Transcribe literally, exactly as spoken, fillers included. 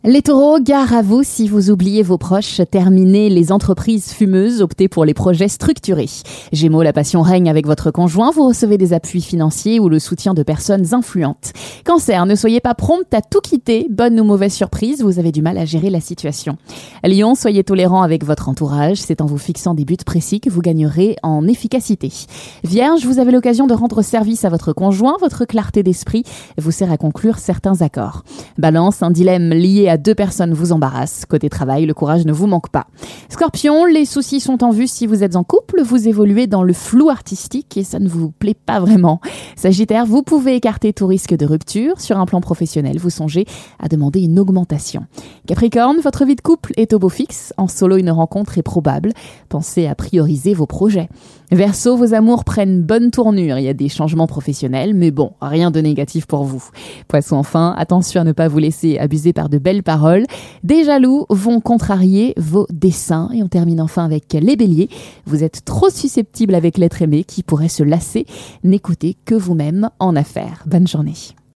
Les taureaux, gare à vous si vous oubliez vos proches, terminez les entreprises fumeuses, optez pour les projets structurés. Gémeaux, la passion règne avec votre conjoint, vous recevez des appuis financiers ou le soutien de personnes influentes. Cancer, ne soyez pas prompte à tout quitter, bonne ou mauvaise surprise, vous avez du mal à gérer la situation. Lion, soyez tolérant avec votre entourage, c'est en vous fixant des buts précis que vous gagnerez en efficacité. Vierge, vous avez l'occasion de rendre service à votre conjoint, votre clarté d'esprit vous sert à conclure certains accords. Balance, un dilemme lié à deux personnes vous embarrasse. Côté travail, le courage ne vous manque pas. Scorpion, les soucis sont en vue si vous êtes en couple, vous évoluez dans le flou artistique et ça ne vous plaît pas vraiment. Sagittaire, vous pouvez écarter tout risque de rupture. Sur un plan professionnel, vous songez à demander une augmentation. Capricorne, votre vie de couple est au beau fixe. En solo, une rencontre est probable. Pensez à prioriser vos projets. Verseau, vos amours prennent bonne tournure. Il y a des changements professionnels, mais bon, rien de négatif pour vous. Poisson, enfin, attention à ne pas vous laisser abuser par de belles paroles. Des jaloux vont contrarier vos desseins. Et on termine enfin avec les béliers. Vous êtes trop susceptible avec l'être aimé qui pourrait se lasser. N'écoutez que vous-même en affaires. Bonne journée.